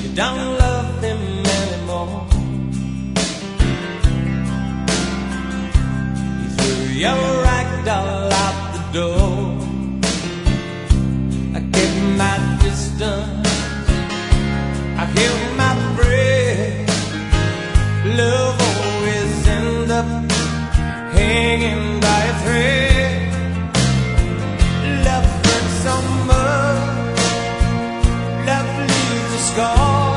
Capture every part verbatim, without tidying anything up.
don't love him anymore. He threw your rag doll out the door. I gave him my distance, I held my breath. Love always ends up hanging by a thread. Love hurts so much, love leaves a scar.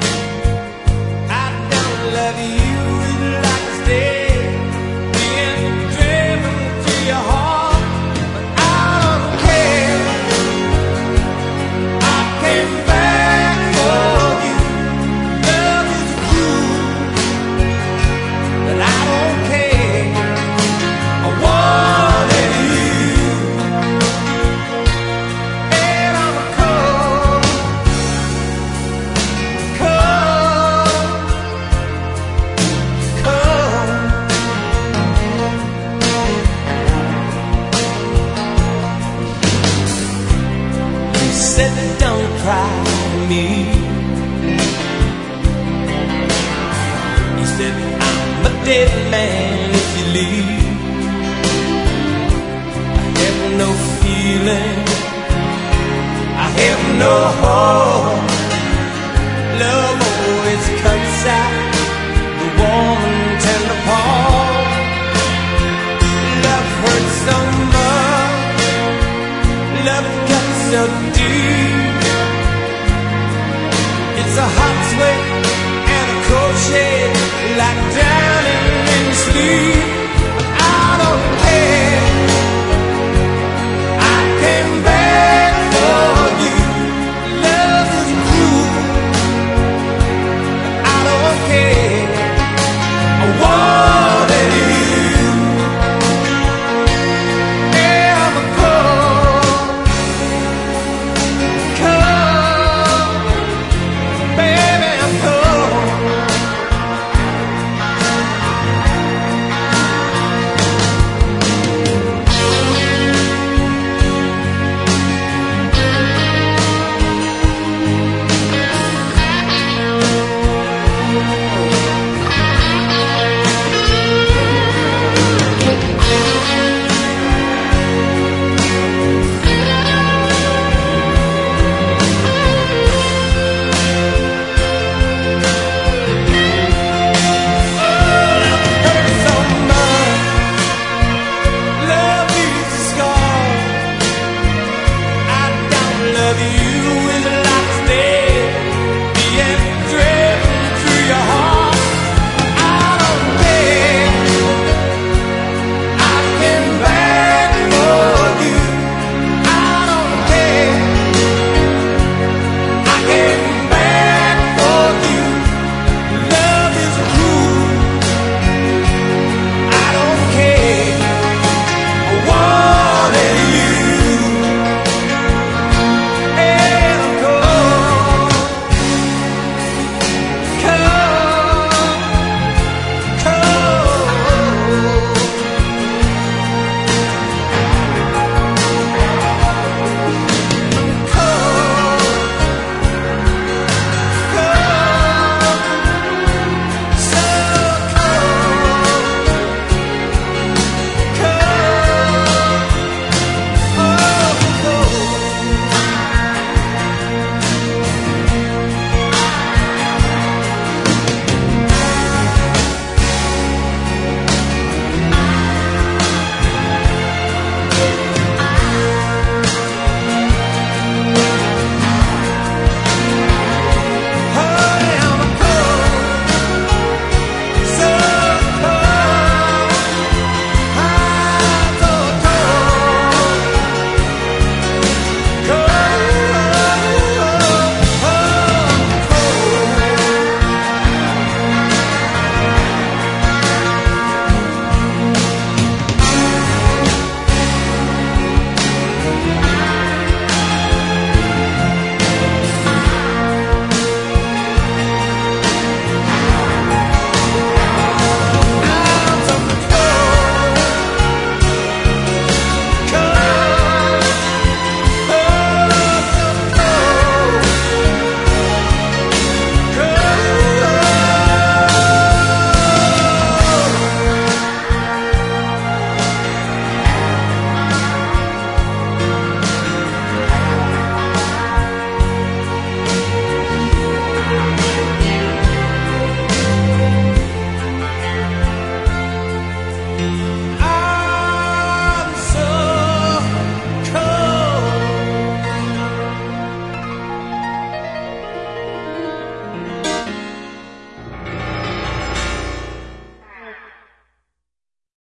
I don't love you like it's dead, being driven to your heart. But I don't care, I came back for you. Love is cruel, but I don't care. I wanted you, and I'm cold, cold, cold. You said don't cry me. You said I'm a dead man if you leave. I have no feeling, I have no hope. Love always cuts out the warm and tender part. Love hurts so much, love cuts so deep. It's a hot sweat and a cold shade, like drowning in your sleep.